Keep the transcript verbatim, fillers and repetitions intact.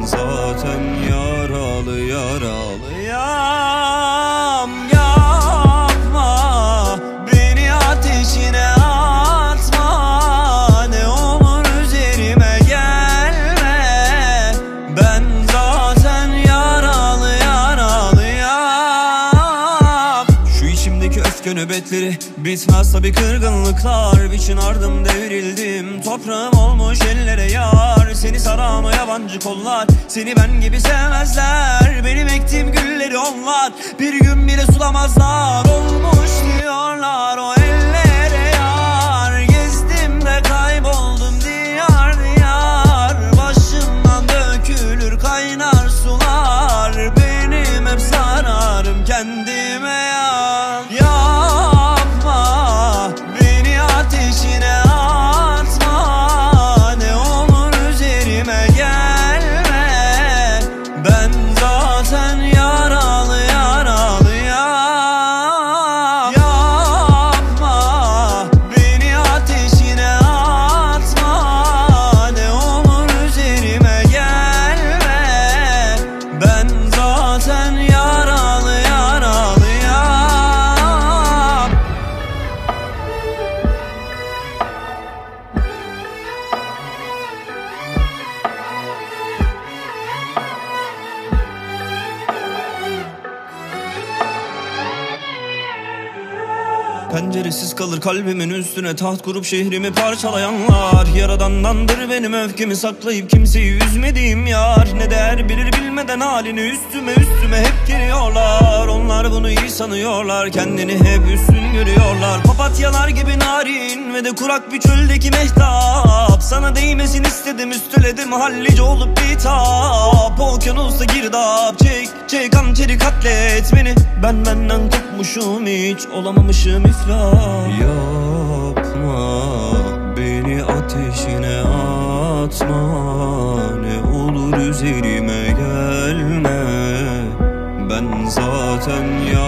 zaten yaralı yaralıyam. Yapma, beni ateşine atma, ne olur üzerime gelme. Ben zaten yaralı yaralıyam. Şu içimdeki öfke nöbetleri bitmez tabi, kırgınlıklar biçin ardım devrildim. Toprağım olmuş ellere yar, seni saran o yabancı kollar seni ben gibi sevmezler. Benim ektiğim gülleri onlar bir gün bile sulamazlar. Olmuş diyorlar o ellere yar, gezdim de kayboldum diyar diyar. Başımdan dökülür kaynar sular, benim hep zararım kendime ya. Yapma, beni ateşine atma, ne olur üzerime gelme. Ben zaten yaralı yaralıyam. Yapma, beni ateşine atma, ne olur üzerime gelme. Ben zaten yaralı yaralıyam. Penceresiz kalır kalbimin üstüne taht kurup şehrimi parçalayanlar. Yaradandandır benim öfkemi saklayıp kimseyi üzmediğim yar. Ne değer bilir bilmeden halini üstüme üstüme hep geliyorlar. Onlar bunu iyi sanıyorlar, kendini hep üstün görüyorlar. Papatyalar gibi narin ve de kurak bir çöldeki mehtap. Sana değmesin istedim, üsteledim hallice olup bitap. Okyanusta girdap, çek çek hançeri katlet beni. Ben benden kopmuşum, hiç olamamışım iflas. Yapma, beni ateşine atma, ne olur üzerime gelme. Ben zaten ya